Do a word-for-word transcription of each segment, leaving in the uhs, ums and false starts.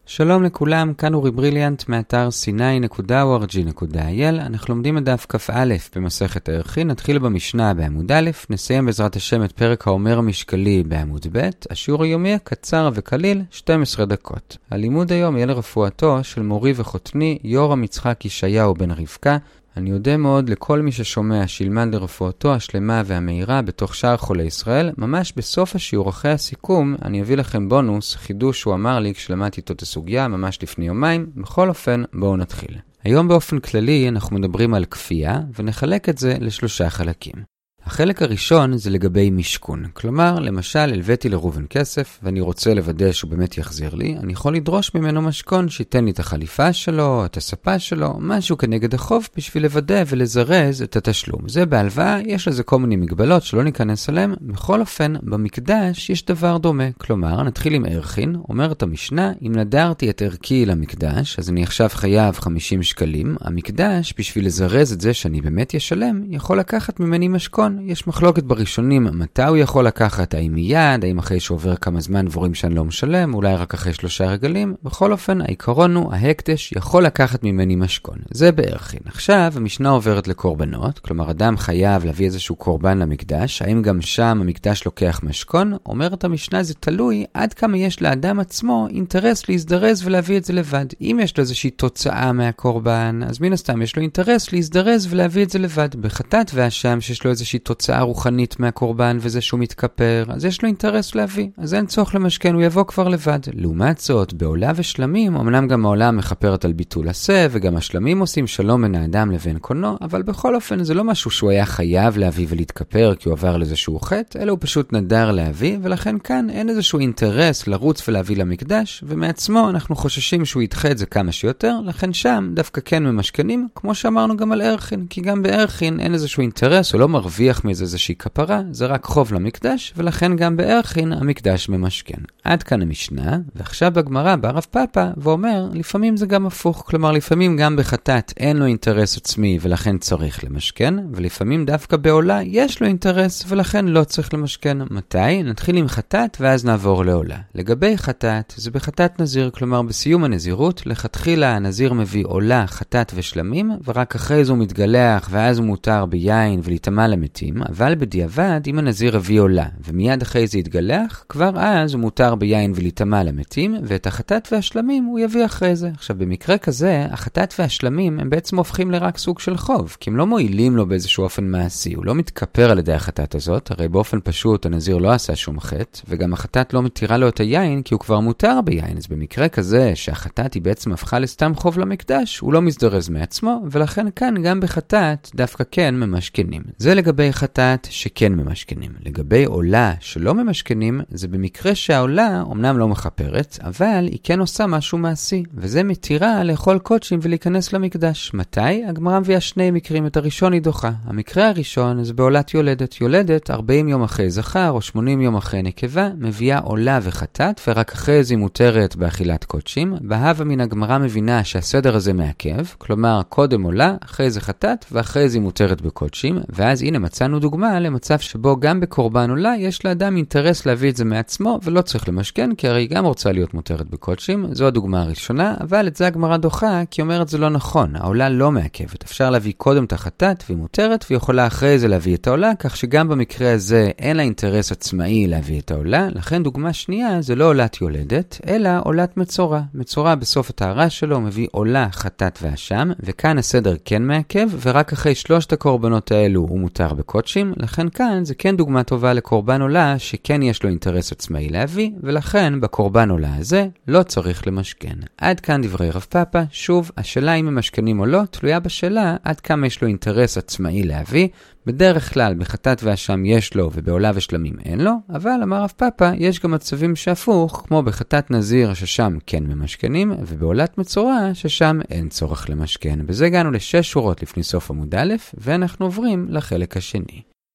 שלום לכולם, כאן אורי בריליאנט מאתר סיני נקודה או אר ג'י נקודה איי אל. אנחנו לומדים את דף כ"א במסכת הערכין. נתחיל במשנה בעמוד א', נסיים בעזרת השם את פרק האומר המשקלי בעמוד ב'. השיעור היומי קצר וקליל, שתים עשרה דקות. הלימוד היום יהיה לרפואתו של מורי וחותני יורם יצחק ישעיהו בן רבקה. אני יודע מאוד לכל מי ששומע שילמד לרפואתו השלמה והמהירה בתוך שאר חולי ישראל. ממש בסוף השיעור אחרי הסיכום אני אביא לכם בונוס, חידוש שהוא אמר לי כשלמדתי איתו את הסוגיה ממש לפני יומיים. בכל אופן בואו נתחיל. היום באופן כללי אנחנו מדברים על כפייה ונחלק את זה לשלושה חלקים. החלק הראשון זה לגבי משכון. כלומר, למשל, הלוויתי לראובן כסף ואני רוצה לוודא שהוא באמת יחזיר לי. אני יכול לדרוש ממנו משכון שייתן לי את החליפה שלו, את הספה שלו, משהו כנגד החוב בשביל לוודא ולזרז את התשלום. זה בהלוואה, יש לזה כל מיני מגבלות שלא ניכנס עליהם. בכל אופן, במקדש יש דבר דומה. כלומר, נתחיל עם ערכין. אומרת המשנה, אם נדרתי את ערכי למקדש, אז אני עכשיו חייב חמישים שקלים. המקדש, בשביל לזרז את זה שאני באמת ישלם, יכול לקחת ממני משכון. יש מחלוקת בראשונים מתי הוא יכול לקחת, האם מיד, האם אחרי שעובר כמה זמן דבורים שאני לא משלם, אולי רק אחרי שלושה רגלים. בכל אופן, העיקרון הוא, ההקדש יכול לקחת ממני משכון. זה בערכין. עכשיו, המשנה עוברת לקורבנות, כלומר, אדם חייב להביא איזשהו קורבן למקדש, האם גם שם המקדש לוקח משכון? אומרת המשנה, זה תלוי עד כמה יש לאדם עצמו אינטרס להזדרז ולהביא את זה לבד. אם יש לו איזושהי תוצאה מהקורבן, אז מן הסתם יש לו אינטרס להזדרז ולהביא את זה לבד. בחטאת והאשם שיש לו איזושהי תוצאה רוחנית מהקורבן וזה שהוא מתכפר, אז יש לו אינטרס להביא. אז אין צורך למשכן, הוא יבוא כבר לבד. לעומת זאת, בעולה ושלמים, אמנם גם העולה מחפרת על ביטול עשה, וגם השלמים עושים שלום בין האדם לבין קונו, אבל בכל אופן זה לא משהו שהוא היה חייב להביא ולהתכפר כי הוא עבר לאיזשהו חטא, אלא הוא פשוט נדר להביא, ולכן כאן אין איזשהו אינטרס לרוץ ולהביא למקדש, ומעצמו אנחנו חוששים שהוא ידחה את זה כמה שיותר, לכן שם דווקא כן ממשכנים, כמו שאמרנו גם על ערכין, כי גם בערכין אין איזשהו אינטרס, הוא לא מרוויח מזה איזושהי כפרה, זה רק חוב למקדש, ולכן גם בערכין המקדש ממשכן. עד כאן המשנה, ועכשיו בגמרא ברב פאפא, ואומר, לפעמים זה גם הפוך, כלומר לפעמים גם בחטאת אין לו אינטרס עצמי ולכן צריך למשכן, ולפעמים דווקא בעולה יש לו אינטרס ולכן לא צריך למשכן. מתי? נתחיל עם חטאת ואז נעבור לעולה. לגבי חטאת, זה בחטאת נזיר, כלומר בסיום הנזירות, לכתחילה הנזיר מביא עולה, חטאת ושלמים, ורק אחרי זה הוא מתגלח ואז הוא מותר ביין ולהיטמע למתים, אבל בדיעבד, אם הנזיר הביא עולה, ומיד אחרי זה יתגלח, כבר אז הוא מותר ביין ולהיטמע למתים, ואת החטאת והשלמים הוא יביא אחרי זה. עכשיו, במקרה כזה, החטאת והשלמים הם בעצם הופכים לרק סוג של חוב, כי הם לא מועילים לו באיזשהו אופן מעשי, הוא לא מתכפר על ידי החטאת הזאת, הרי באופן פשוט הנזיר לא עשה שום חטא, וגם החטאת לא מתירה לו את היין, כי הוא כבר מותר ביין. אז במקרה כזה, שהחטאת היא בעצם הפכה לסתם חוב למקדש, הוא לא מזדרז מעצמו, ולכן כאן גם בחטאת דווקא כן ממשכנים. זה לגבי חטאת שכן ממשכנים. לגבי עולה שלא ממשכנים, זה במקרה שהעולה אומנם לא מחפרת, אבל היא כן עושה משהו מעשי, וזה מתירה לאכול קודשים ולהיכנס למקדש. מתי? הגמרא מביאה שני מקרים, את הראשון היא דוחה. המקרה הראשון זה בעולת יולדת. יולדת ארבעים יום אחרי זכר או שמונים יום אחרי נקבה, מביאה עולה וחטאת, ורק אחרי זה מותרת באכילת קודשים. בהווה מן הגמרא מבינה שהסדר הזה מעכב, כלומר קודם עולה, אחרי זה חטאת, ואחרי זה מותרת בקודשים, ואז הנה מצאנו דוגמה למצב שבו גם בקורבן עולה יש לאדם אינטרס להביא את זה מעצמו ולא צריך למשכן, כי הרי היא גם רוצה להיות מותרת בקודשים. זו הדוגמה הראשונה, אבל את זה הגמרא דוחה, כי אומרת זה לא נכון, העולה לא מעכבת. אפשר להביא קודם את החטאת והיא מותרת, ויכולה אחרי זה להביא את העולה, כך שגם במקרה הזה אין לה אינטרס עצמאי להביא את העולה. לכן דוגמה שנייה זה לא עולת יולדת, אלא עולת מצורע. מצורע בסוף הטהרה שלו מביא עולה, חטאת ואשם, וכאן הסדר כן מעכב, ורק אחרי שלושת הקורבנות האלו הוא מותר בקודשים. לכן כאן זה כן דוגמה טובה לקורבן עולה שכן יש לו אינטרס עצמאי להביא, ולכן בקורבן עולה הזה לא צריך למשכן. עד כאן דברי רב פאפא. שוב, השאלה אם הם משכנים או לא תלויה בשאלה עד כמה יש לו אינטרס עצמאי להביא. בדרך כלל בחטאת ואשם יש לו ובעולה ושלמים אין לו, אבל אמר רב פאפא יש גם מצבים שהפוך, כמו בחטאת נזיר ששם כן ממשכנים, ובעולת מצורע ששם אין צורך למשכן. בזה הגענו לשש שורות לפני סוף עמוד א', ואנחנו עוברים לחלק השני.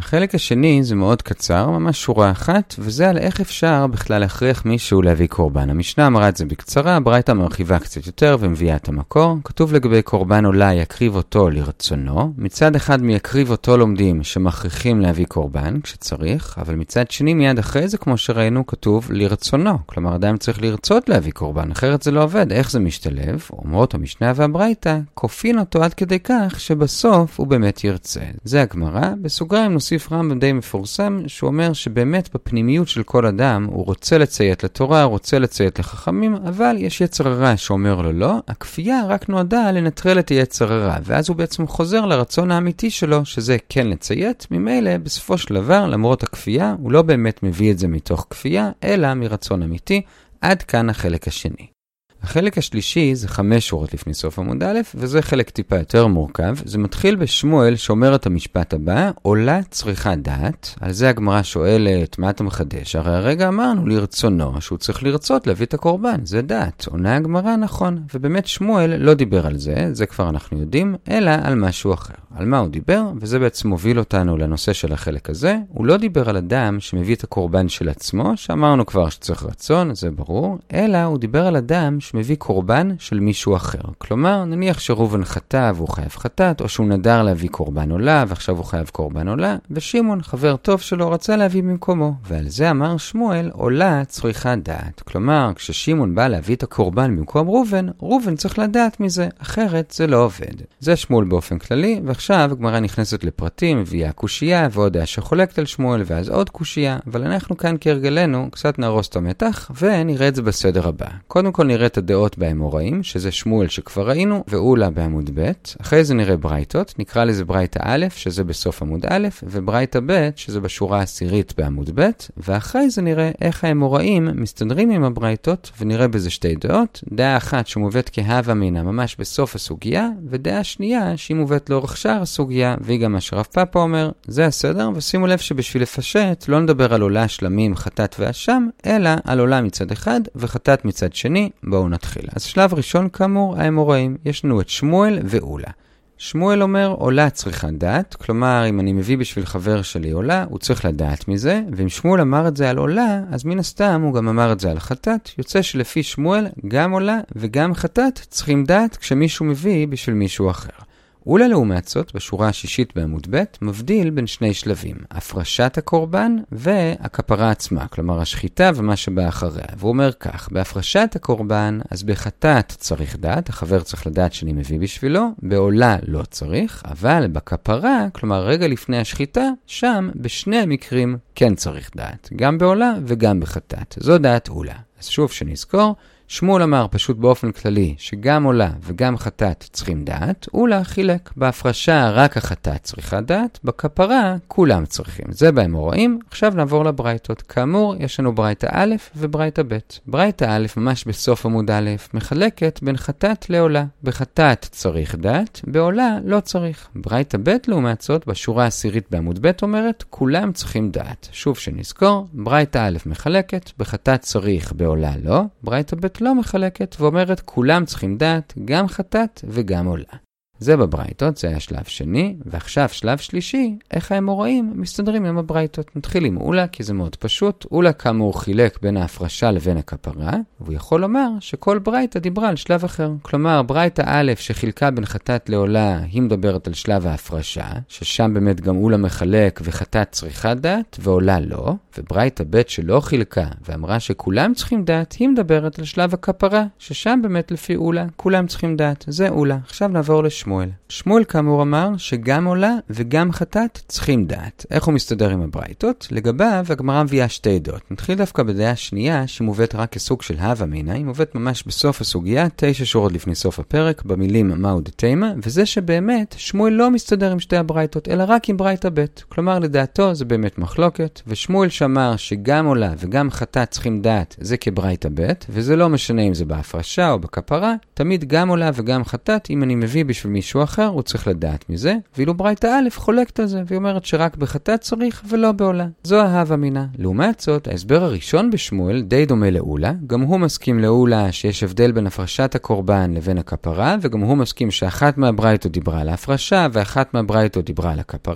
החלק השני זה מאוד קצר, ממש שורה אחת, וזה על איך אפשר בכלל להכריח מישהו להביא קורבן. המשנה אמרה את זה בקצרה, הברייתא מרחיבה קצת יותר ומביאה את המקור. כתוב לגבי קורבן עולה, יקריב אותו לרצונו. מצד אחד מיקריב אותו לומדים שמכריחים להביא קורבן כשצריך, אבל מצד שני מיד אחרי זה, כמו שראינו, כתוב לרצונו. כלומר, אדם צריך לרצות להביא קורבן, אחרת זה לא עובד. איך זה משתלב? אומרות המשנה והברייתא, כופין אותו עד כדי כך שבסוף הוא באמת ירצה. זה הגמרא. בסוגריים נוסיף רמב"ם די מפורסם, שהוא אומר שבאמת בפנימיות של כל אדם הוא רוצה לציית לתורה, רוצה לציית לחכמים, אבל יש יצר הרע שאומר לו לא, הכפייה רק נועדה לנטרל את היצר הרע, ואז הוא בעצם חוזר לרצון האמיתי שלו, שזה כן לציית. ממילא בסופו של דבר, למרות הכפייה, הוא לא באמת מביא את זה מתוך כפייה, אלא מרצון אמיתי. עד כאן החלק השני. החלק השלישי זה חמש שורות לפני סוף עמוד א', וזה חלק טיפה יותר מורכב. זה מתחיל בשמואל שאומר את המשפט הבא, עולה צריכה דעת. על זה הגמרא שואלת, מה אתה מחדש? הרי הרגע אמרנו לרצונו, שהוא צריך לרצות להביא את הקורבן, זה דעת. עונה הגמרא נכון, ובאמת שמואל לא דיבר על זה, זה כבר אנחנו יודעים, אלא על משהו אחר. על מה הוא דיבר? וזה בעצם מוביל אותנו לנושא של החלק הזה. הוא לא דיבר על אדם שמביא את הקורבן של עצמו, שאמרנו כבר שצריך רצון, זה ברור, אלא הוא דיבר על אדם מביא קורבן של מישהו אחר. כלומר, נניח שראובן חטא והוא חייב חטאת, או שהוא נדר להביא קורבן עולה, ועכשיו הוא חייב קורבן עולה, ושימון, חבר טוב שלו, רצה להביא במקומו. ועל זה אמר שמואל, עולה צריכה דעת. כלומר, כששימון בא להביא את הקורבן במקום ראובן, ראובן צריך לדעת מזה, אחרת זה לא עובד. זה שמואל באופן כללי, ועכשיו הגמרא נכנסת לפרטים, מביאה קושייה, ועוד דעה שחולקת על שמואל, ואז עוד קושייה, אבל אנחנו כאן כהרגלנו, קצת נרוס את המתח, ונראה את זה בסדר הבא. קודם כל נראה את הדעות באמוראים, שזה שמואל שכבר ראינו, ואולה בעמוד ב'. אחרי זה נראה ברייתות, נקרא לזה ברייתא א', שזה בסוף עמוד א', וברייתא ב', שזה בשורה העשירית בעמוד ב', ואחרי זה נראה איך האמוראים מסתדרים עם הברייתות, ונראה בזה שתי דעות. דעה אחת שמובאת כהווה מינה ממש בסוף הסוגיה, ודעה שנייה שהיא מובאת לאורך שאר הסוגיה, והיא גם מה שרב פאפה אומר. זה הסדר, ושימו לב שבשביל לפשט לא נדבר על עולה, שלמים, חטאת ואשם, אלא על עולה מצד אחד וחטאת מצד שני. בואו נתחיל. אז שלב ראשון כאמור, האמוראים, יש לנו את שמואל ואולה. שמואל אומר, עולה צריכה דעת, כלומר, אם אני מביא בשביל חבר שלי עולה, הוא צריך לדעת מזה, ואם שמואל אמר את זה על עולה, אז מן הסתם הוא גם אמר את זה על חטאת. יוצא שלפי שמואל, גם עולה וגם חטאת צריכים דעת כשמישהו מביא בשביל מישהו אחר. אולה לעומת זאת, בשורה השישית בעמוד ב', מבדיל בין שני שלבים, הפרשת הקורבן והכפרה עצמה, כלומר השחיטה ומה שבא אחריה. והוא אומר כך, בהפרשת הקורבן, אז בחטאת צריך דעת, החבר צריך לדעת שאני מביא בשבילו, בעולה לא צריך, אבל בכפרה, כלומר רגע לפני השחיטה, שם בשני המקרים כן צריך דעת, גם בעולה וגם בחטאת. זו דעת אולה. אז שוב שנזכור, שמואל אמר פשוט באופן כללי שגם עולה וגם חטאת צריכים דעת, אולה חילק, בהפרשה רק החטאת צריכה דעת, בכפרה כולם צריכים. זה באמוראים. עכשיו נעבור לברייתות. כאמור, יש לנו ברייתא א' וברייתא ב'. ברייתא א' ממש בסוף עמוד א' מחלקת בין חטאת לעולה. בחטאת צריך דעת, בעולה לא צריך. ברייתא ב' לעומת זאת, בשורה העשירית בעמוד ב' אומרת, כולם צריכים דעת. שוב שנזכור, ברייתא א' מחלקת, בחטאת צריך, בעולה לא. ברייתא ב' לא מחלקת ואומרת כולם צריכים דעת, גם חטאת וגם עולה. זה בברייתות, זה היה שלב שני, ועכשיו שלב שלישי, איך האמוראים מסתדרים עם הברייתות. נתחיל עם אולה, כי זה מאוד פשוט. אולה כאמור חילק בין ההפרשה לבין הכפרה, והוא יכול לומר שכל ברייתא דיברה על שלב אחר. כלומר, ברייתא א' שחילקה בין חטאת לעולה, היא מדברת על שלב ההפרשה, ששם באמת גם אולה מחלק וחטאת צריכה דעת, ועולה לא. וברייתא ב' שלא חילקה ואמרה שכולם צריכים דעת, היא מדברת על שלב הכפרה, ששם באמת לפי אולה, כולם צריכים דעת. זה אולה. עכשיו נעבור לשמואל. שמואל. שמואל כאמור אמר שגם עולה וגם חטאת צריכים דעת. איך הוא מסתדר עם הברייתות? לגביו הגמרא מביאה שתי דעות. נתחיל דווקא בדעה שנייה שמובאת רק כסוג של הווה מינה, היא מובאת ממש בסוף הסוגיה, תשע שורות לפני סוף הפרק, במילים מהו דתימה, וזה שבאמת שמואל לא מסתדר עם שתי הברייתות, אלא רק עם ברייתא ב'. כלומר לדעתו זה באמת מחלוקת, ושמואל שאמר שגם עולה וגם חטאת צריכים דעת, זה כברייתא ב', וזה לא משנה אם זה בהפרשה או בכפרה, תמיד גם עולה וגם חטאת, אם אני מביא בשביל מישהו אחר, הוא צריך לדעת מזה, ואילו ברייתא א' חולקת על זה, והיא אומרת שרק בחטאת צריך ולא בעולה. זו ההווה מינה. לעומת זאת, ההסבר הראשון בשמואל די דומה לאולה, גם הוא מסכים לאולה שיש הבדל בין הפרשת הקורבן לבין הכפרה, וגם הוא מסכים שאחת מהברייתות דיברה על ההפרשה, ואחת מהברייתות דיברה על הכפרה.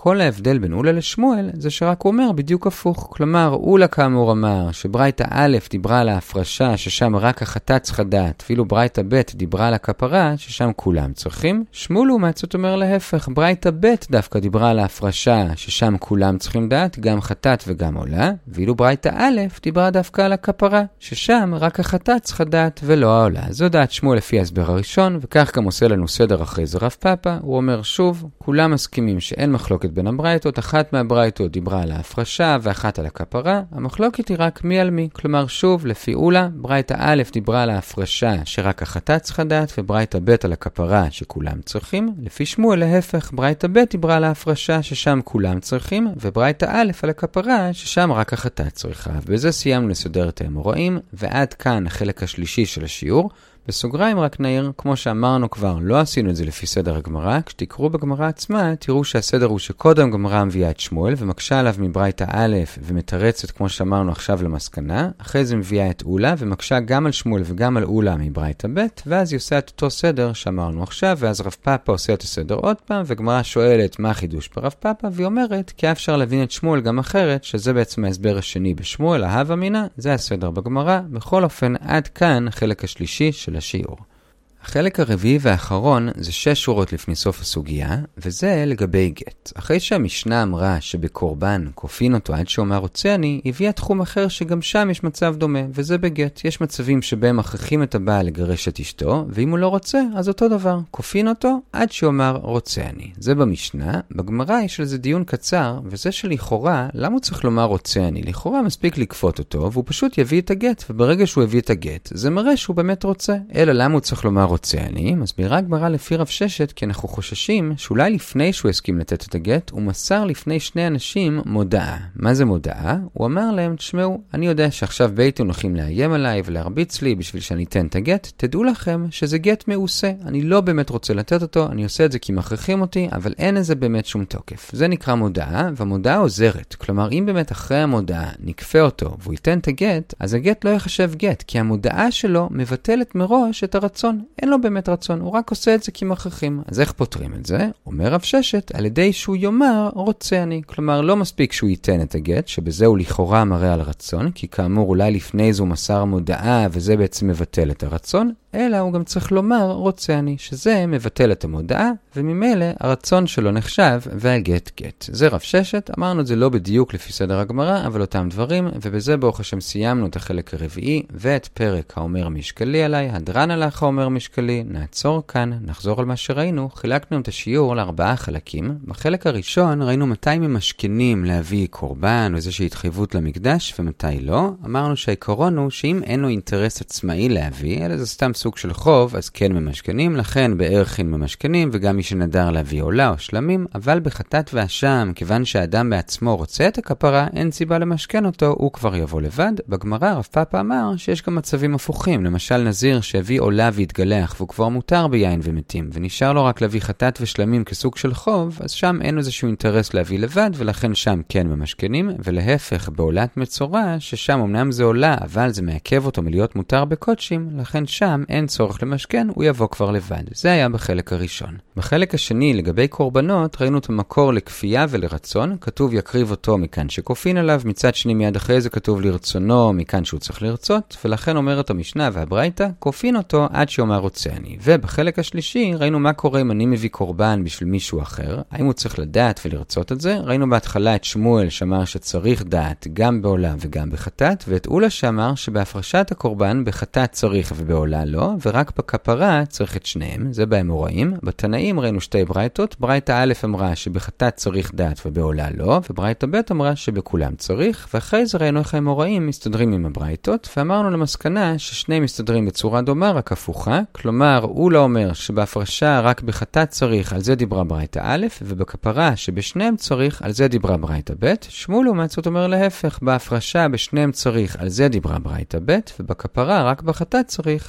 כל ההבדל בין אולה לשמואל זה שרק הוא אומר בדיוק הפוך. כלומר, אולה כאמור אמר שברייתא א' דיברה על ההפרשה ששם רק החטאת צריכה דעת, ואילו ברייתא ב' דיברה על הכפרה ששם כולם צריכים. שמואל לעומת זאת אומר להפך, ברייתא ב' דווקא דיברה על ההפרשה ששם כולם צריכים דעת, גם חטאת וגם עולה, ואילו ברייתא א' דיברה דווקא על הכפרה ששם רק החטאת צריכה דעת ולא העולה. זו דעת שמואל לפי ההסבר הראשון, וכך גם עושה לנו סדר אחרי זה רב פאפא. הוא אומר שוב, כולם מסכימים שאין מחלוקת בין הברייתות, אחת מהברייתות דיברה על ההפרשה ואחת על הכפרה, המחלוקת היא רק מי על מי. כלומר שוב, לפי אולה, ברייתא א' דיברה על ההפרשה שרק החטאת צריכה דעת, וברייתא ב' על הכפרה שכולם צריכים. לפי שמואל להפך, ברייתא ב' דיברה על ההפרשה ששם כולם צריכים, וברייתא א' על הכפרה ששם רק החטאת צריכה. ובזה סיימנו לסדר את האמוראים, ועד כאן החלק השלישי של השיעור. בסוגריים רק נעיר, כמו שאמרנו כבר, לא עשינו את זה לפי סדר הגמרא. כשתקראו בגמרא עצמה, תראו שהסדר הוא שקודם גמרא מביאה את שמואל ומקשה עליו מברייתא א' ומתרצת, כמו שאמרנו עכשיו, למסקנה. אחרי זה מביאה את אולה ומקשה גם על שמואל וגם על אולה מברייתא ב', ואז היא עושה את אותו סדר שאמרנו עכשיו, ואז רב פאפא עושה את הסדר עוד פעם, וגמרא שואלת מה החידוש ברב פאפא, והיא אומרת כי אפשר להבין את שמואל גם אחרת, שזה בעצם ההסבר השני בשמואל, אהב אמינה, זה הסדר בגמרא. בכל אופן, עד כאן החלק השלישי של השיעור. החלק הרביעי והאחרון זה שש שורות לפני סוף הסוגיה, וזה לגבי גט. אחרי שהמשנה אמרה שבקורבן כופין אותו עד שאומר רוצה אני, הביאה תחום אחר שגם שם יש מצב דומה, וזה בגט. יש מצבים שבהם מכריחים את הבעל לגרש את אשתו, ואם הוא לא רוצה, אז אותו דבר, כופין אותו עד שאומר רוצה אני. זה במשנה. בגמרא יש על זה דיון קצר, וזה שלכאורה, למה הוא צריך לומר רוצה אני? לכאורה מספיק לקפות אותו, והוא פשוט יביא את הגט, וברגע שהוא יביא את הגט, זה מראה שהוא באמת רוצה. אלא למה הוא צריך לומר רוצה אני? מסבירה הגמרא לפי רב ששת, כי אנחנו חוששים שאולי לפני שהוא הסכים לתת את הגט, הוא מסר לפני שני אנשים מודעה. מה זה מודעה? הוא אמר להם, תשמעו, אני יודע שעכשיו ביתי הולכים לאיים עליי ולהרביץ לי בשביל שאני אתן את הגט, תדעו לכם שזה גט מעושה. אני לא באמת רוצה לתת אותו, אני עושה את זה כי מכריחים אותי, אבל אין לזה באמת שום תוקף. זה נקרא מודעה, והמודעה עוזרת. כלומר, אם באמת אחרי המודעה נקפה אותו והוא ייתן את הגט, אז הגט לא יחשב גט, כי המודעה שלו מבטלת מראש את הרצון. אין לו באמת רצון, הוא רק עושה את זה כי מכריחים. אז איך פותרים את זה? אומר רב ששת, על ידי שהוא יאמר רוצה אני. כלומר, לא מספיק שהוא ייתן את הגט, שבזה הוא לכאורה מראה על רצון, כי כאמור אולי לפני זה הוא מסר מודעה וזה בעצם מבטל את הרצון, אלא הוא גם צריך לומר רוצה אני, שזה מבטל את המודעה, וממילא הרצון שלו נחשב והגט גט. זה רב ששת, אמרנו את זה לא בדיוק לפי סדר הגמרא, אבל אותם דברים, ובזה ברוך השם סיימנו את החלק הרביעי, ואת פרק האומר משקלי עליי, הדרן עליך האומר משקלי. נעצור כאן, נחזור על מה שראינו. חילקנו את השיעור לארבעה חלקים. בחלק הראשון ראינו מתי ממשכנים להביא קורבן או איזושהי התחייבות למקדש ומתי לא. אמרנו שהעיקרון הוא שאם אין לו אינטרס עצמאי להביא, אלא זה סתם סוג של חוב, אז כן ממשכנים, לכן בערכין ממשכנים, וגם מי שנדר להביא עולה או שלמים, אבל בחטאת ואשם, כיוון שהאדם בעצמו רוצה את הכפרה, אין סיבה למשכן אותו, הוא כבר יבוא לבד. בגמרא רב פאפא אמר שיש גם מצבים הפוכים, למשל נזיר שהביא עולה והתגלח, והוא כבר מותר ביין ומתים, ונשאר לו רק להביא חטאת ושלמים כסוג של חוב, אז שם אין איזשהו אינטרס להביא לבד, ולכן שם כן ממשכנים, ולהפך בעולת מצורע, ששם אמנם זה עולה, אבל זה מעכב אותו מלהיות מותר בקודשים, לכן שם אין צורך למשכן, הוא יבוא כבר לבד. זה היה בחלק הראשון. בחלק השני, לגבי קורבנות, ראינו את המקור לכפייה ולרצון. כתוב יקריב אותו מכאן שכופין עליו, מצד שני מיד אחרי זה כתוב לרצונו מכאן שהוא צריך לרצות, ולכן אומרת המשנה והברייתא, כופין אותו עד שאומר רוצה אני. ובחלק השלישי, ראינו מה קורה אם אני מביא קורבן בשביל מישהו אחר, האם הוא צריך לדעת ולרצות את זה. ראינו בהתחלה את שמואל שאמר שצריך דעת גם בעולה וגם בחטאת, ואת אולה שאמר שבהפרשת הקורבן בחטאת צריך ובעולה לא, ורק בכפרה צריך את שניהם. זה באמוראים. בתנאים ראינו שתי ברייתות. ברייתא א' אמרה שבחטאת צריך דעת ובעולה לא, וברייתא ב' אמרה שבכולם צריך, ואחרי זה ראינו איך האמוראים מסתדרים עם הברייתות, ואמרנו למסקנה ששניהם מסתדרים בצורה דומה רק הפוכה. כלומר, הוא לא אומר שבהפרשה רק בחטאת צריך, על זה דיברה ברייתא א', ובכפרה שבשניהם צריך, על זה דיברה ברייתא ב'. שמואל לעומת זאת אומר להפך, בהפרשה בשניהם צריך, על זה דיברה ברייתא ב', ובכפרה רק בחטאת צריך, על זה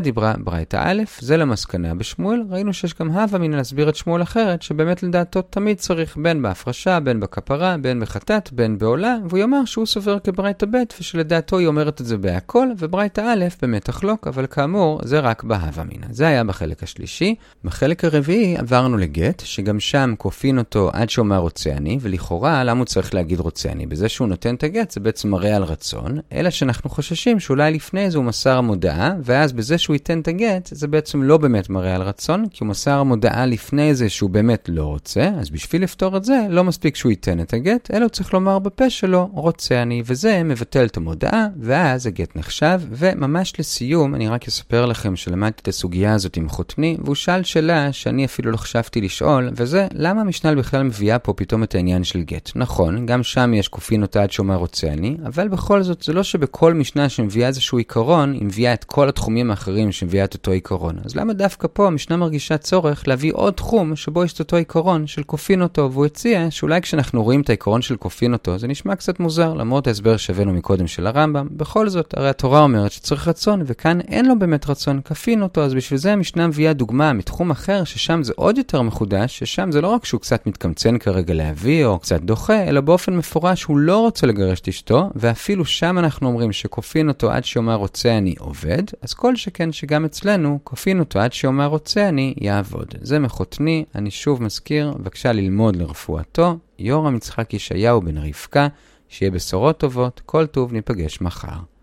דיברה ברייתא א', זה למסקנה בשמואל, ראינו שיש גם הווה מן להסביר את שמואל אחרת, שבאמת לדעתו תמיד צריך בין בהפרשה, בין בכפרה, בין בחטאת, בין בעולה, והוא יאמר שהוא סובר כברייתא ב', ושלדעתו היא אומרת את זה בהכל, וברייתא א' באמת תחלוק, אבל כאמור זה רק בהווה מן. זה היה בחלק השלישי. בחלק הרביעי עברנו לגט, שגם שם כופין אותו עד שאומר רוצה אני, ולכאורה למה הוא צריך להגיד רוצה אני? בזה שהוא נותן את הגט זה בעצם מראה על רצון, אלא שאנחנו חוששים שאולי לפני זה הוא מסר המודעה, ואז בזה שהוא ייתן את הגט זה בעצם לא באמת מראה על רצון, כי הוא מסר המודעה לפני זה שהוא באמת לא רוצה, אז בשביל לפתור את זה לא מספיק שהוא ייתן את הגט, אלא הוא צריך לומר בפה שלו רוצה אני, וזה מבטל את המודעה, ואז הגט נחשב. וממש לסיום אני רק אספר לכם שלמדתי את הסוגיה הזאת עם חותני, והוא שאל שאלה שאני אפילו לא חשבתי לשאול, וזה למה המשנה בכלל מביאה פה פתאום את העניין של גט. נכון, גם שם יש כופין אותה עד שאומר רוצה אני, אבל בכל זאת זה לא שבכל משנה שמביאה איזשהו עיקרון, היא מביאה את כל התחומים האחרים שמביאה את אותו עיקרון. אז למה דווקא פה המשנה מרגישה צורך להביא עוד תחום שבו יש את אותו עיקרון של כופין אותו, והוא הציע שאולי כשאנחנו רואים את העיקרון של כופין אותו, זה נשמע קצת מוזר, למרות ההסבר שהבאנו מקודם של הרמב"ם. בכל זאת, הרי התורה אומרת שצריך רצון, וכאן אין לו באמת רצון, כפין אותו, אז בשביל זה המשנה מביאה דוגמה מתחום אחר, ששם זה עוד יותר מחודש, ששם זה לא רק שהוא קצת מתקמצן כרגע להביא, או קצת דוחה, אלא באופן מפורש הוא לא רוצה לגרש את אשתו, ואפילו שם אנחנו אומרים שכופין אותו עד שאומר רוצה אני עובד, אז כל שכן שגם אצלנו, כופין אותו עד שאומר רוצה אני יעבוד. זה מחותני, אני שוב מזכיר, בבקשה ללמוד לרפואתו, יורם יצחק ישעיהו בן רבקה, שיהיה בשורות טובות, כל טוב, ניפגש מחר.